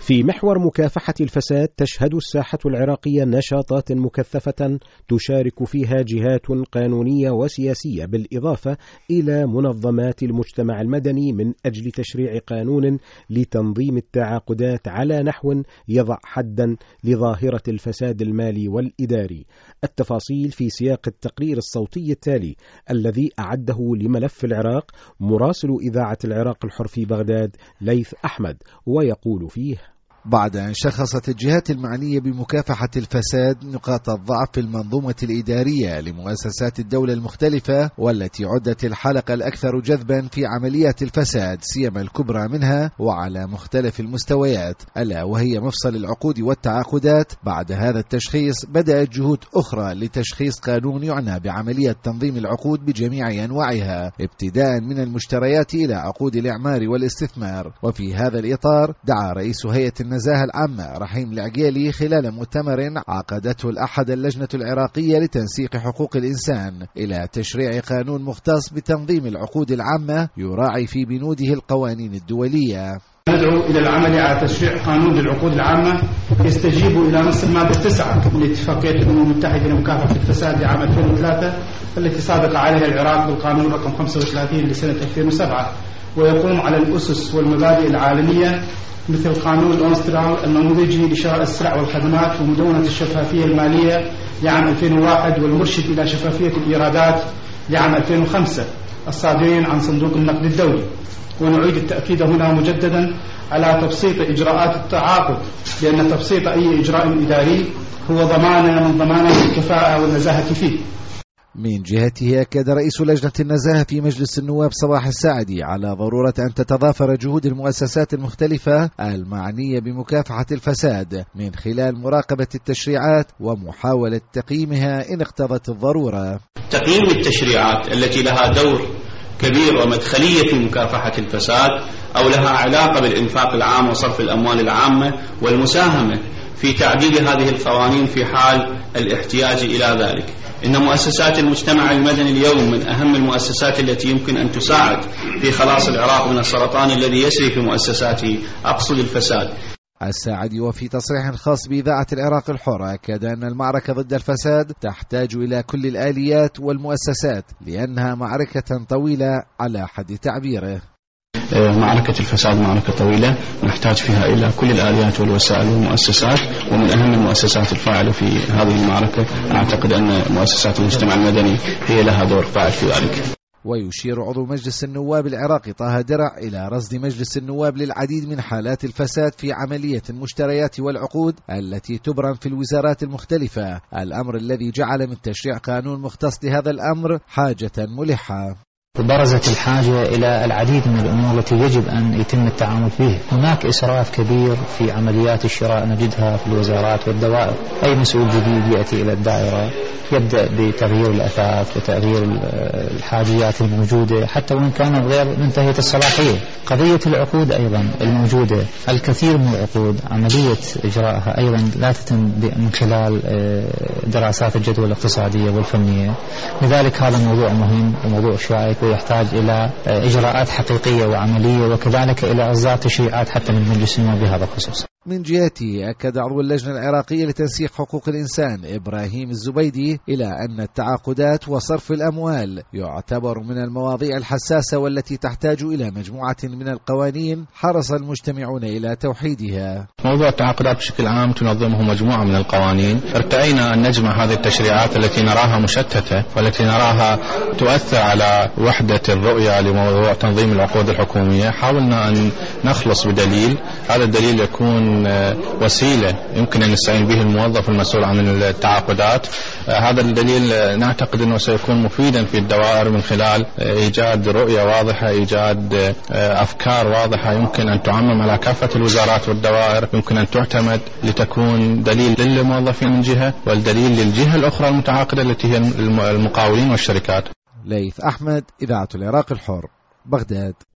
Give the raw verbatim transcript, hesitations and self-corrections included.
في محور مكافحة الفساد تشهد الساحة العراقية نشاطات مكثفة تشارك فيها جهات قانونية وسياسية بالإضافة إلى منظمات المجتمع المدني من أجل تشريع قانون لتنظيم التعاقدات على نحو يضع حدا لظاهرة الفساد المالي والإداري. التفاصيل في سياق التقرير الصوتي التالي الذي أعده لملف العراق مراسل إذاعة العراق الحر في بغداد ليث أحمد، ويقول فيه: بعد أن شخصت الجهات المعنية بمكافحة الفساد نقاط الضعف في المنظومة الإدارية لمؤسسات الدولة المختلفة، والتي عدت الحلقة الأكثر جذبا في عمليات الفساد سيما الكبرى منها وعلى مختلف المستويات، ألا وهي مفصل العقود والتعاقدات. بعد هذا التشخيص بدأت جهود أخرى لتشخيص قانون يعنى بعملية تنظيم العقود بجميع أنواعها ابتداء من المشتريات إلى عقود الإعمار والاستثمار. وفي هذا الإطار دعا رئيس هيئة النزاهة العامة رحيم العقيلي خلال مؤتمر عقدته الأحد اللجنة العراقية لتنسيق حقوق الإنسان إلى تشريع قانون مختص بتنظيم العقود العامة يراعي في بنوده القوانين الدولية. ندعو إلى العمل على تشريع قانون للعقود العامة يستجيب إلى نص المادة تسعة من اتفاقية الأمم المتحدة لمكافحة الفساد لعام ألفين وثلاثة التي صادق عليها العراق بالقانون رقم خمسة وثلاثين لسنة ألفين وسبعة، ويقوم على الأسس والمبادئ العالمية مثل قانون الأونسترال النموذجي لشراء السلع والخدمات ومدونة الشفافية المالية لعام ألفين وواحد والمرشد إلى شفافية الإيرادات لعام ألفين وخمسة الصادرين عن صندوق النقد الدولي. ونعيد التأكيد هنا مجددا على تبسيط إجراءات التعاقد، لأن تبسيط أي إجراء إداري هو ضمانة من ضمانات الكفاءة والنزاهة فيه. من جهته أكد رئيس لجنة النزاهة في مجلس النواب صباح الساعدي على ضرورة أن تتضافر جهود المؤسسات المختلفة المعنية بمكافحة الفساد من خلال مراقبة التشريعات ومحاولة تقييمها إن اقتضت الضرورة. تقييم التشريعات التي لها دور كبير ومدخلية في مكافحة الفساد أو لها علاقة بالإنفاق العام وصرف الأموال العامة والمساهمة في تعديل هذه القوانين في حال الاحتياج إلى ذلك. إن مؤسسات المجتمع المدني اليوم من أهم المؤسسات التي يمكن أن تساعد في خلاص العراق من السرطان الذي يسري في مؤسساته، أقصد الفساد. الساعدي وفي تصريح خاص بإذاعة العراق الحر أكد أن المعركة ضد الفساد تحتاج إلى كل الآليات والمؤسسات لأنها معركة طويلة على حد تعبيره. معركة الفساد معركة طويلة نحتاج فيها إلى كل الآليات والوسائل والمؤسسات، ومن أهم المؤسسات الفاعلة في هذه المعركة أعتقد أن مؤسسات المجتمع المدني هي لها دور فاعل في ذلك. ويشير عضو مجلس النواب العراقي طه درع إلى رصد مجلس النواب للعديد من حالات الفساد في عملية المشتريات والعقود التي تبرم في الوزارات المختلفة، الأمر الذي جعل من تشريع قانون مختص لهذا الأمر حاجة ملحة. برزت الحاجة إلى العديد من الأمور التي يجب أن يتم التعامل فيها. هناك إسراف كبير في عمليات الشراء نجدها في الوزارات والدوائر. أي مسؤول جديد يأتي إلى الدائرة يبدأ بتغيير الأثاث وتغيير الحاجيات الموجودة حتى وإن كانت غير منتهية الصلاحية. قضية العقود أيضا الموجودة، الكثير من العقود عملية إجراءها أيضا لا تتم من خلال دراسات الجدوى الاقتصادية والفنية. لذلك هذا موضوع مهم وموضوع شائك ويحتاج إلى إجراءات حقيقية وعملية، وكذلك إلى إصدار تشريعات حتى من مجلس النواب بهذا الخصوص. من جهته أكد عضو اللجنة العراقية لتنسيق حقوق الإنسان إبراهيم الزبيدي إلى أن التعاقدات وصرف الأموال يعتبر من المواضيع الحساسة والتي تحتاج إلى مجموعة من القوانين حرص المجتمعون إلى توحيدها. موضوع التعاقدات بشكل عام تنظمه مجموعة من القوانين. ارتأينا أن نجمع هذه التشريعات التي نراها مشتتة والتي نراها تؤثر على وحدة الرؤية لموضوع تنظيم العقود الحكومية. حاولنا أن نخلص بدليل، هذا الدليل يكون وسيلة يمكن أن يستعين به الموظف المسؤول عن التعاقدات. هذا الدليل نعتقد أنه سيكون مفيدا في الدوائر من خلال إيجاد رؤية واضحة، إيجاد أفكار واضحة يمكن أن تعمم على كافة الوزارات والدوائر، يمكن أن تعتمد لتكون دليل للموظفين من جهة والدليل للجهة الأخرى المتعاقدة التي هي المقاولين والشركات. ليث أحمد، إذاعة العراق الحر، بغداد.